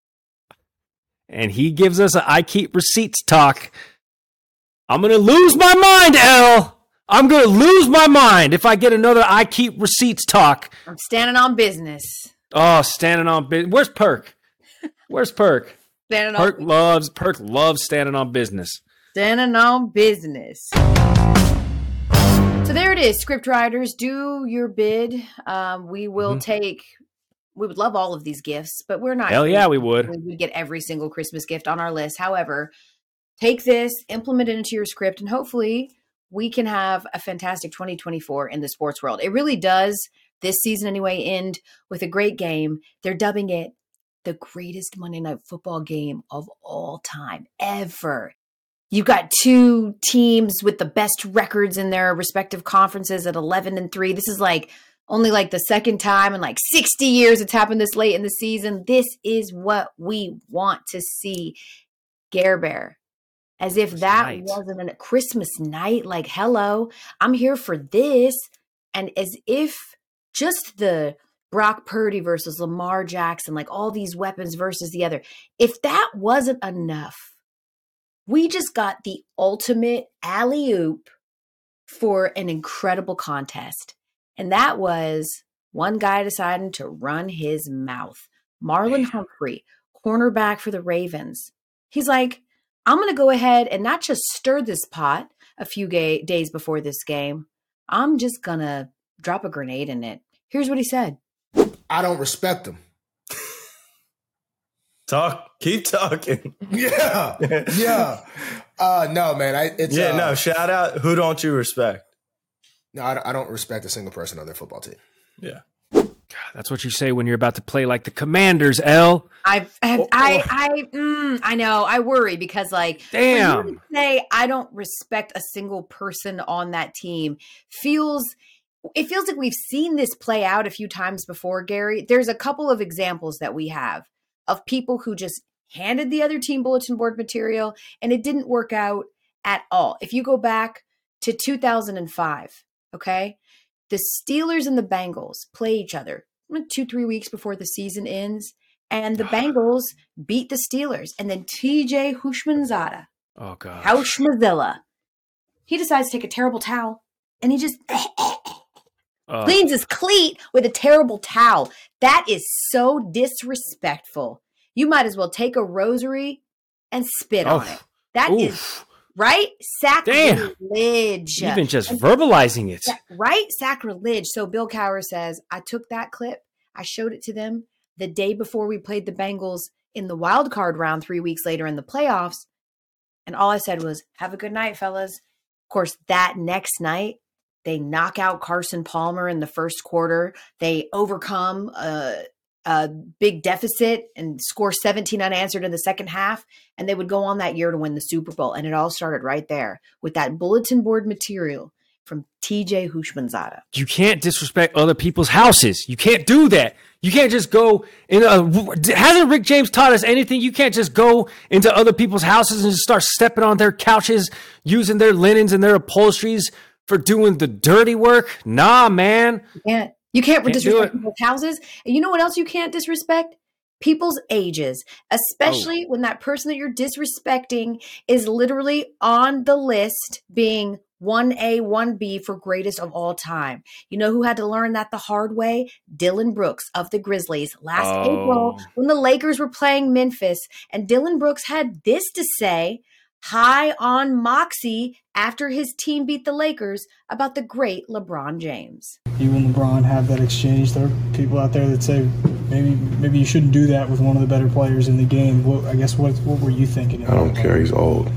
and he gives us a I keep receipts talk, I'm going to lose my mind, L. I'm going to lose my mind if I get another I keep receipts talk. I'm standing on business. Oh, standing on business. Where's Perk? Where's Perk? Standing Perk on, loves Perk loves standing on business. standing on business. So there it is, script writers. Do your bid. Um, we will Mhm. take. We would love all of these gifts, but we're not. Hell yeah, we would. We would get every single Christmas gift on our list. However, take this, implement it into your script, and hopefully we can have a fantastic twenty twenty-four in the sports world. It really does, this season anyway, end with a great game. They're dubbing it the greatest Monday Night Football game of all time, ever. You've got two teams with the best records in their respective conferences at eleven and three. This is like only like the second time in like sixty years it's happened this late in the season. This is what we want to see. Gare Bear. As if Christmas that night. wasn't a Christmas night. Like, hello, I'm here for this. And as if just the Brock Purdy versus Lamar Jackson, like all these weapons versus the other. If that wasn't enough, we just got the ultimate alley-oop for an incredible contest. And that was one guy deciding to run his mouth. Marlon Humphrey, cornerback for the Ravens. He's like, I'm going to go ahead and not just stir this pot a few ga- days before this game. I'm just going to drop a grenade in it. Here's what he said. I don't respect them. Talk, keep talking. Yeah, yeah. Uh, no, man. I it's yeah, uh, no. Shout out. Who don't you respect? No, I, I don't respect a single person on their football team. Yeah, God, that's what you say when you're about to play like the Commanders. L. I've, I've Oh, I, oh. I, mm, I know. I worry because, like, Damn. for you to say I don't respect a single person on that team feels. It feels like we've seen this play out a few times before, Gary. There's a couple of examples that we have of people who just handed the other team bulletin board material and it didn't work out at all. If you go back to two thousand five, okay, the Steelers and the Bengals play each other two, three weeks before the season ends, and the Bengals beat the Steelers. And then T J Houshmandzadeh, Oh, God. Houshmandzadeh, he decides to take a terrible towel and he just Uh, cleans his cleat with a terrible towel. That is so disrespectful. You might as well take a rosary and spit on oof. it. That is Oof. right? Damn. Sacrilege. Even just verbalizing it. Sa- right? Sacrilege. So Bill Cowher says, I took that clip, I showed it to them the day before we played the Bengals in the wild card round three weeks later in the playoffs. And all I said was, have a good night, fellas. Of course, that next night, they knock out Carson Palmer in the first quarter. They overcome a, a big deficit and score seventeen unanswered in the second half. And they would go on that year to win the Super Bowl. And it all started right there with that bulletin board material from T J Houshmandzadeh. You can't disrespect other people's houses. You can't do that. You can't just go in a, hasn't Rick James taught us anything? You can't just go into other people's houses and just start stepping on their couches, using their linens and their upholsteries for doing the dirty work. Nah, man. You can't, you can't, Can't do disrespect it. people's houses. And you know what else you can't disrespect? People's ages, especially when that person that you're disrespecting is literally on the list being one A, one B for greatest of all time. You know who had to learn that the hard way? Dylan Brooks of the Grizzlies last Oh. April when the Lakers were playing Memphis. And Dylan Brooks had this to say, high on moxie after his team beat the Lakers about the great LeBron James. You and LeBron have that exchange. There are people out there that say maybe maybe you shouldn't do that with one of the better players in the game. What, I guess what what were you thinking? I don't care. He's old.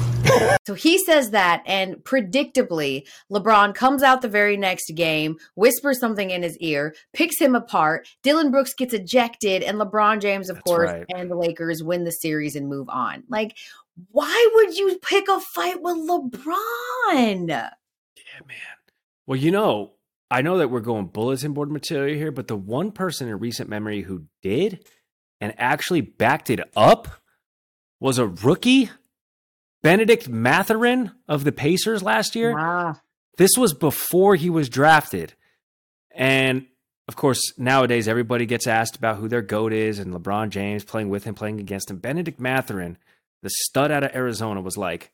So he says that, and predictably, LeBron comes out the very next game, whispers something in his ear, picks him apart. Dylan Brooks gets ejected, and LeBron James, of That's course, right. and the Lakers win the series and move on. Like, why would you pick a fight with LeBron? Yeah, man. Well, you know, I know that we're going bulletin board material here, but the one person in recent memory who did and actually backed it up was a rookie, Benedict Mathurin of the Pacers last year. Ah, This was before he was drafted. And of course, nowadays everybody gets asked about who their GOAT is and LeBron James playing with him, playing against him. Benedict Mathurin, the stud out of Arizona, was like,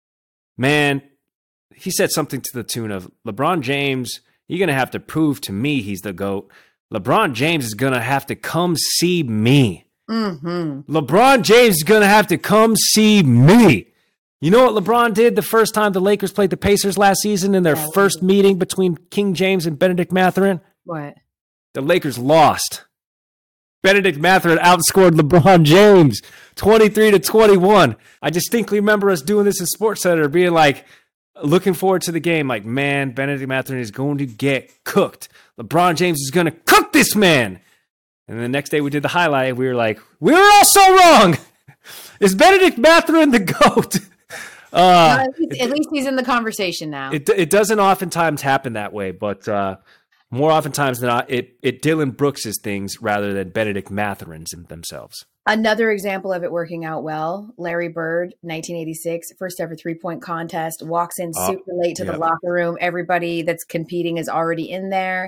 man, he said something to the tune of, LeBron James, you're going to have to prove to me he's the GOAT. LeBron James is going to have to come see me. mm-hmm. LeBron James is going to have to come see me. You know what LeBron did the first time the Lakers played the Pacers last season in their Yeah. first meeting between King James and Benedict Mathurin? What? The Lakers lost. Benedict Mathurin outscored LeBron James twenty-three to twenty-one. I distinctly remember us doing this in SportsCenter, being like, looking forward to the game, like, man, Benedict Mathurin is going to get cooked. LeBron James is going to cook this man. And the next day we did the highlight, and we were like, we were all so wrong. Is Benedict Mathurin the GOAT? Uh, at, least, at least he's in the conversation now. It it doesn't oftentimes happen that way, but uh, more oftentimes than not, it it Dylan Brooks' things rather than Benedict Mathurin's themselves. Another example of it working out well, Larry Bird, nineteen eighty-six, first ever three-point contest, walks in Oh, super late to yeah. the locker room. Everybody that's competing is already in there.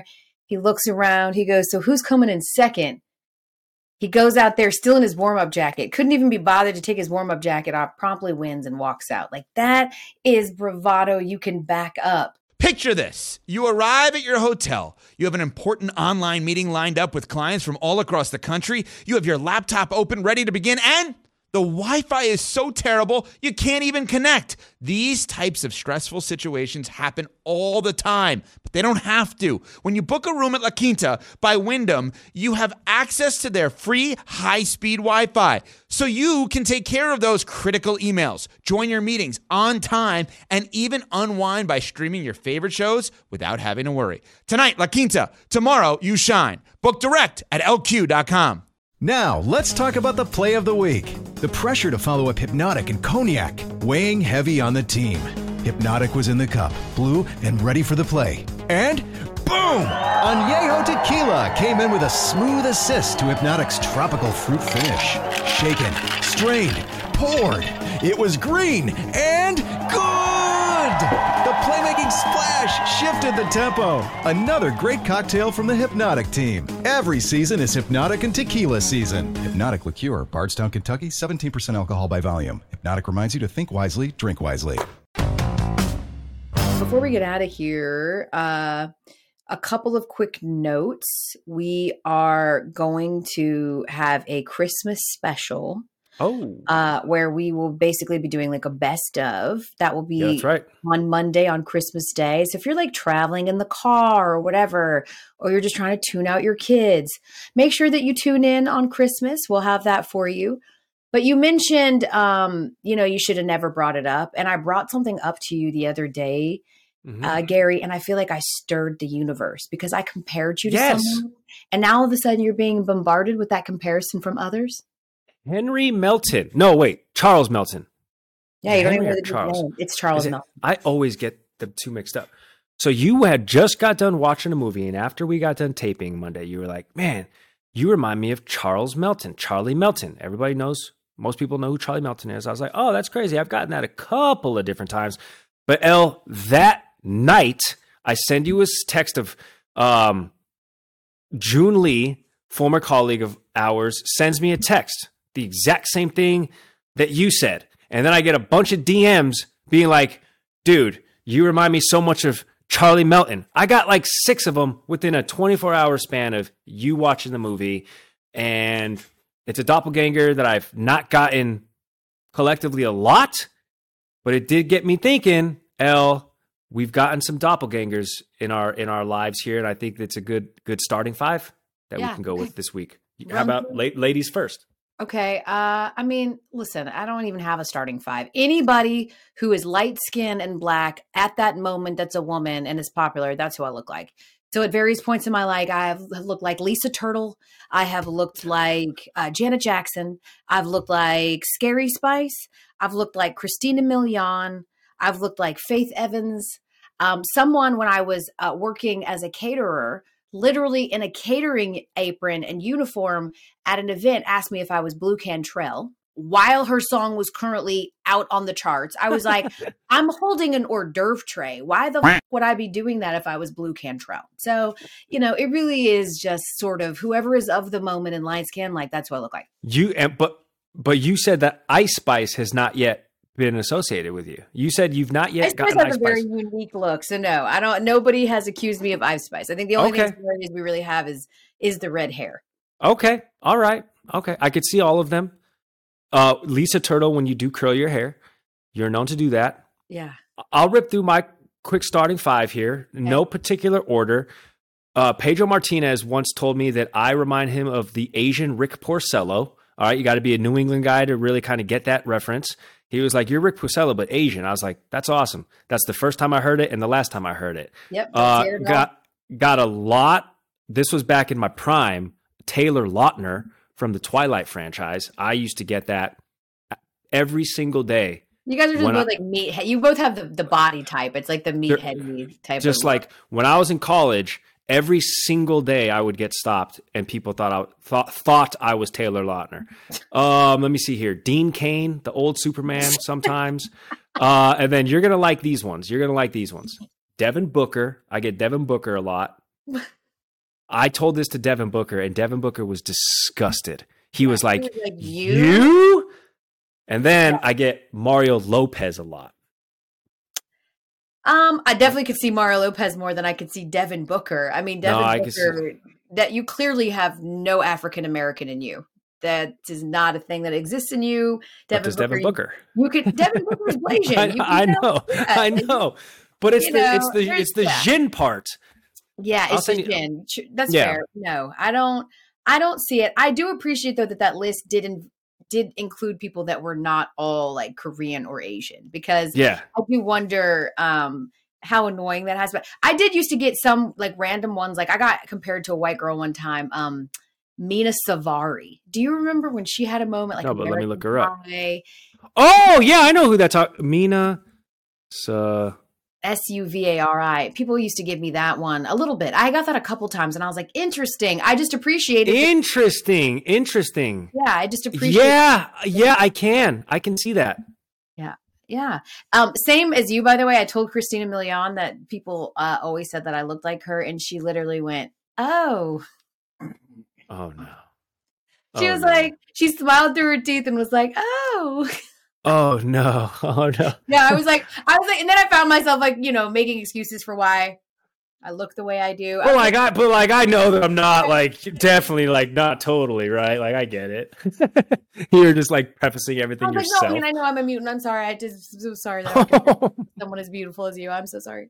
He looks around. He goes, so who's coming in second? He goes out there still in his warm-up jacket. Couldn't even be bothered to take his warm-up jacket off. Promptly wins and walks out. Like, that is bravado you can back up. Picture this. You arrive at your hotel. You have an important online meeting lined up with clients from all across the country. You have your laptop open, ready to begin, and the Wi-Fi is so terrible, you can't even connect. These types of stressful situations happen all the time, but they don't have to. When you book a room at La Quinta by Wyndham, you have access to their free high-speed Wi-Fi, so you can take care of those critical emails, join your meetings on time, and even unwind by streaming your favorite shows without having to worry. Tonight, La Quinta. Tomorrow, you shine. Book direct at L Q dot com. Now, let's talk about the play of the week. The pressure to follow up Hypnotic and Cognac, weighing heavy on the team. Hypnotic was in the cup, blue, and ready for the play. And boom! Añejo Tequila came in with a smooth assist to Hypnotic's tropical fruit finish. Shaken, strained, poured. It was green and good! The playmaking splash shifted the tempo. Another great cocktail from the Hypnotic team. Every season is Hypnotic and Tequila season. Hypnotic Liqueur, Bardstown, Kentucky, seventeen percent alcohol by volume. Hypnotic reminds you to think wisely, drink wisely. Before we get out of here, uh, a couple of quick notes. We are going to have a Christmas special. Oh, uh, where we will basically be doing like a best of. That will be yeah, that's right. on Monday on Christmas Day. So if you're like traveling in the car or whatever, or you're just trying to tune out your kids, make sure that you tune in on Christmas. We'll have that for you. But you mentioned, um, you know, you should have never brought it up. And I brought something up to you the other day, mm-hmm. uh, Gary, and I feel like I stirred the universe because I compared you to yes. someone. And now all of a sudden you're being bombarded with that comparison from others. Henry Melton. No, wait, Charles Melton. Yeah, you don't Henry even know the Charles. name. It's Charles it, Melton. I always get the two mixed up. So you had just got done watching a movie, and after we got done taping Monday, you were like, man, you remind me of Charles Melton, Charlie Melton. Everybody knows, most people know who Charlie Melton is. I was like, oh, that's crazy. I've gotten that a couple of different times. But El, that night, I send you a text of um, June Lee, former colleague of ours, sends me a text. The exact same thing that you said. And then I get a bunch of D Ms being like, dude, you remind me so much of Charlie Melton. I got like six of them within a twenty-four hour span of you watching the movie. And it's a doppelganger that I've not gotten collectively a lot, but it did get me thinking, El, we've gotten some doppelgangers in our in our lives here. And I think that's a good good starting five that yeah. we can go with this week. How about la- ladies first? Okay. Uh, I mean, listen, I don't even have a starting five. Anybody who is light skinned and black at that moment that's a woman and is popular, that's who I look like. So at various points in my life, I have looked like Lisa Turtle. I have looked like uh, Janet Jackson. I've looked like Scary Spice. I've looked like Christina Milian. I've looked like Faith Evans. Um, someone when I was uh, working as a caterer, literally in a catering apron and uniform at an event, asked me if I was Blue Cantrell while her song was currently out on the charts. I was like, I'm holding an hors d'oeuvre tray. Why the f- would I be doing that if I was Blue Cantrell? So, you know, it really is just sort of whoever is of the moment in light skin, like that's what I look like. You, but, but you said that Ice Spice has not yet been associated with you. You said you've not yet Ice gotten Spice Ice has a Spice. very unique look. So no, I don't, nobody has accused me of Ice Spice. I think the only Okay. thing we really have is, is the red hair. Okay. All right. Okay. I could see all of them. Uh, Lisa Turtle, when you do curl your hair, you're known to do that. Yeah. I'll rip through my quick starting five here. Okay. No particular order. Uh, Pedro Martinez once told me that I remind him of the Asian Rick Porcello. All right. You got to be a New England guy to really kind of get that reference. He was like, you're Rick Porcello, but Asian. I was like, that's awesome. That's the first time I heard it and the last time I heard it. Yep. Uh, got, got a lot. This was back in my prime. Taylor Lautner from the Twilight franchise. I used to get that every single day. You guys are just both I, like meathead. You both have the, the body type. It's like the meathead type. Just of like when I was in college, every single day I would get stopped and people thought I thought thought I was Taylor Lautner. Um, let me see here. Dean Cain, the old Superman sometimes. uh, and then you're going to like these ones. You're going to like these ones. Devin Booker. I get Devin Booker a lot. I told this to Devin Booker, and Devin Booker was disgusted. He was like, He was like, you? you? And then Yeah. I get Mario Lopez a lot. Um, I definitely could see Mario Lopez more than I could see Devin Booker. I mean, Devin No, I could see- Booker, that you clearly have no African American in you. That is not a thing that exists in you. What does Devin Booker? You, you could Devin Booker's Blasian. I, You can I tell- know, yeah, I and- know, but it's you the know, it's the there's it's the that. Jin part. Yeah, I'll it's the send you- gin. Ch- That's Yeah. fair. No, I don't. I don't see it. I do appreciate though that that list did in, did include people that were not all like Korean or Asian, because Yeah, I do wonder um, how annoying that has been. I did used to get some like random ones. Like I got compared to a white girl one time, um, Mina Savari. Do you remember when she had a moment like No, but let me American look her up. Pie, Oh yeah, I know who that's. Talk- Mina. So S U V A R I. People used to give me that one a little bit. I got that a couple times and I was like, interesting. I just appreciate it. interesting, interesting. Yeah, I just appreciate Yeah, yeah, I can, I can see that. Yeah. Um, same as you, by the way. I told Christina Milian that people uh, always said that I looked like her, and she literally went, oh. Oh no. She Oh, was no. like, she smiled through her teeth and was like, oh. Oh no. Oh no. Yeah, I was like, I was like, and then I found myself like, you know, making excuses for why I look the way I do. But like I, but like I know that I'm not like definitely like not totally right. Like I get it. You're just like prefacing I everything was like, no, I yourself. mean, I know I'm a mutant. I'm sorry. I just so sorry that I don't get someone as beautiful as you. I'm so sorry.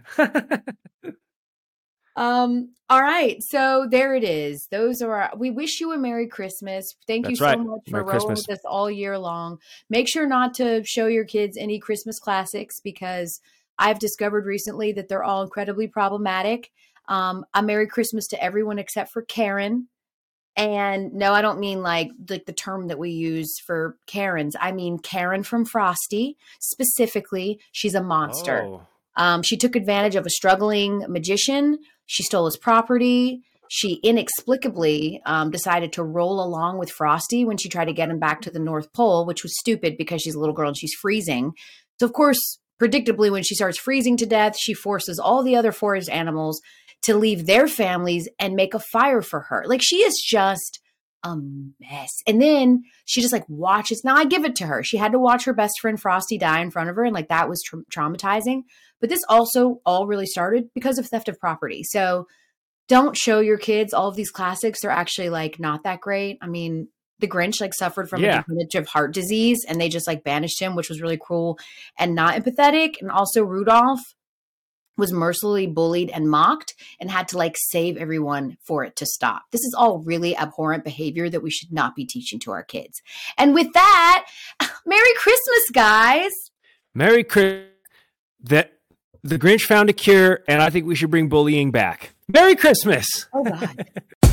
Um, all right. So there it is. Those are our, we wish you a Merry Christmas. Thank you That's so right. much for Merry rolling Christmas. with us all year long. Make sure not to show your kids any Christmas classics, because I've discovered recently that they're all incredibly problematic. Um, a Merry Christmas to everyone except for Karen. And no, I don't mean like the, the term that we use for Karens. I mean Karen from Frosty. Specifically, she's a monster. Oh. Um, she took advantage of a struggling magician. She stole his property. She inexplicably um, decided to roll along with Frosty when she tried to get him back to the North Pole, which was stupid because she's a little girl and she's freezing. So, of course, predictably, when she starts freezing to death, she forces all the other forest animals to leave their families and make a fire for her. Like, she is just a mess. And then she just like watches. Now I give it to her. She had to watch her best friend Frosty die in front of her. And like that was tra- traumatizing. But this also all really started because of theft of property. So don't show your kids all of these classics. They're actually like not that great. I mean, the Grinch like suffered from Yeah. a degenerative heart disease and they just like banished him, which was really cruel and not empathetic. And also Rudolph was mercilessly bullied and mocked and had to like save everyone for it to stop. This is all really abhorrent behavior that we should not be teaching to our kids. And with that, Merry Christmas, guys. Merry Christmas. That the Grinch found a cure, and I think we should bring bullying back. Merry Christmas. Oh, God.